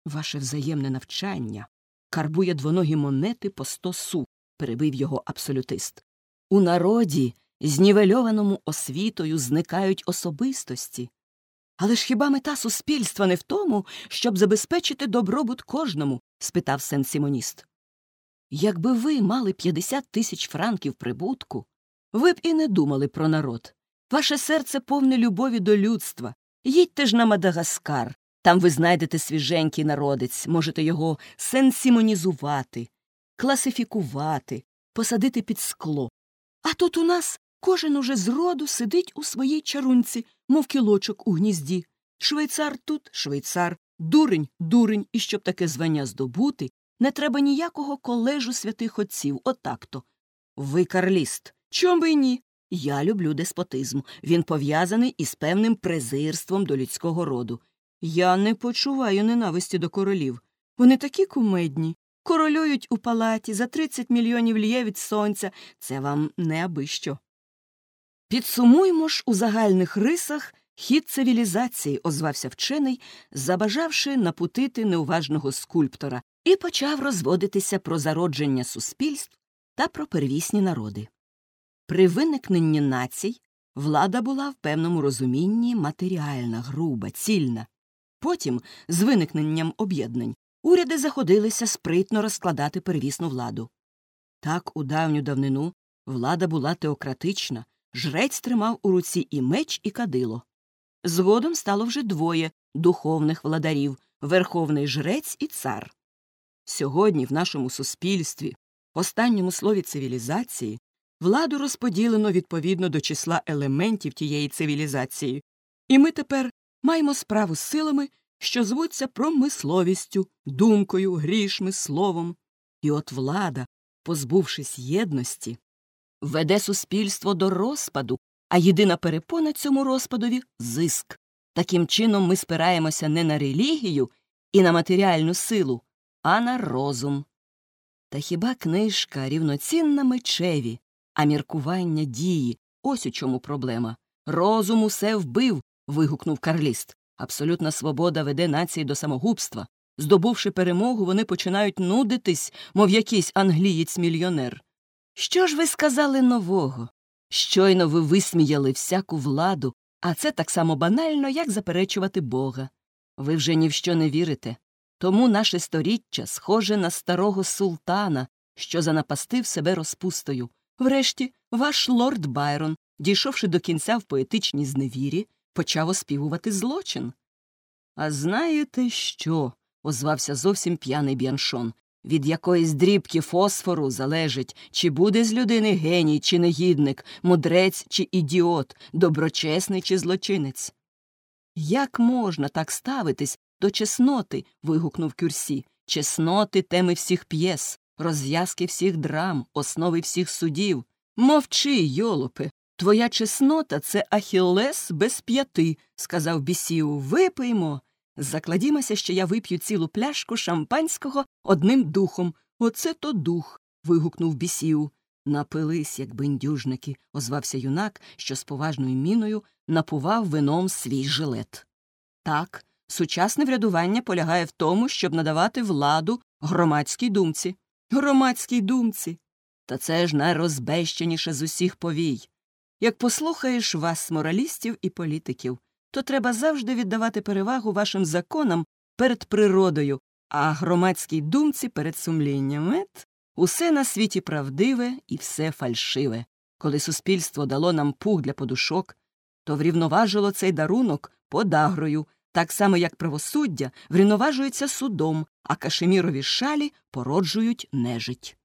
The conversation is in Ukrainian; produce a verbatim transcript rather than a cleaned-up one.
Ваше взаємне навчання карбує двоногі монети по сто су, перебив його абсолютист. У народі, знівельованому освітою, зникають особистості. Але ж хіба мета суспільства не в тому, щоб забезпечити добробут кожному? Спитав сен-сімоніст. Якби ви мали п'ятдесят тисяч франків прибутку, ви б і не думали про народ. Ваше серце повне любові до людства. Їдьте ж на Мадагаскар. Там ви знайдете свіженький народець, можете його сенсімонізувати, класифікувати, посадити під скло. А тут у нас кожен уже зроду сидить у своїй чарунці, мов кілочок у гнізді. Швейцар тут, швейцар, дурень, дурень, і щоб таке звання здобути, не треба ніякого колежу святих отців, отак-то. Ви карліст. Чом би й ні? Я люблю деспотизм. Він пов'язаний із певним презирством до людського роду. Я не почуваю ненависті до королів. Вони такі кумедні. Королюють у палаті за тридцять мільйонів льє від сонця. Це вам не абищо. Підсумуймо ж у загальних рисах хід цивілізації, озвався вчений, забажавши напутити неуважного скульптора, і почав розводитися про зародження суспільств та про первісні народи. При виникненні націй влада була в певному розумінні матеріальна, груба, цільна. Потім, з виникненням об'єднань, уряди заходилися спритно розкладати первісну владу. Так, у давню давнину влада була теократична, жрець тримав у руці і меч, і кадило. Згодом стало вже двоє духовних владарів – верховний жрець і цар. Сьогодні в нашому суспільстві, останньому слові цивілізації, владу розподілено відповідно до числа елементів тієї цивілізації, і ми тепер маємо справу з силами, що звуться промисловістю, думкою, грішми, словом. І от влада, позбувшись єдності, веде суспільство до розпаду, а єдина перепона цьому розпадові – зиск. Таким чином ми спираємося не на релігію і на матеріальну силу, а на розум. Та хіба книжка рівноцінна мечеві, а міркування дії – ось у чому проблема. Розум усе вбив, вигукнув карліст. Абсолютна свобода веде нації до самогубства. Здобувши перемогу, вони починають нудитись, мов якийсь англієць-мільйонер. Що ж ви сказали нового? Щойно ви висміяли всяку владу, а це так само банально, як заперечувати Бога. Ви вже ні в що не вірите. Тому наше сторіччя схоже на старого султана, що занапастив себе розпустою. Врешті, ваш лорд Байрон, дійшовши до кінця в поетичній зневірі, почав оспівувати злочин. «А знаєте що?» – озвався зовсім п'яний Б'яншон. «Від якоїсь дрібки фосфору залежить, чи буде з людини геній чи негідник, мудрець чи ідіот, доброчесний чи злочинець». «Як можна так ставитись до чесноти?» – вигукнув Кюрсі. «Чесноти – теми всіх п'єс, розв'язки всіх драм, основи всіх судів. Мовчи, йолопе! Твоя чеснота – це Ахіллес без п'яти», – сказав Бісіу. «Випиймо. Закладімося, що я вип'ю цілу пляшку шампанського одним духом. Оце то дух», – вигукнув Бісіу. «Напились, як бендюжники», – озвався юнак, що з поважною міною напував вином свій жилет. Так, сучасне врядування полягає в тому, щоб надавати владу громадській думці. Громадській думці! Та це ж найрозбещеніше з усіх повій. Як послухаєш вас, моралістів і політиків, то треба завжди віддавати перевагу вашим законам перед природою, а громадській думці перед сумлінням. Ет, усе на світі правдиве і все фальшиве. Коли суспільство дало нам пух для подушок, то врівноважило цей дарунок подагрою, так само, як правосуддя врівноважується судом, а кашемірові шалі породжують нежить.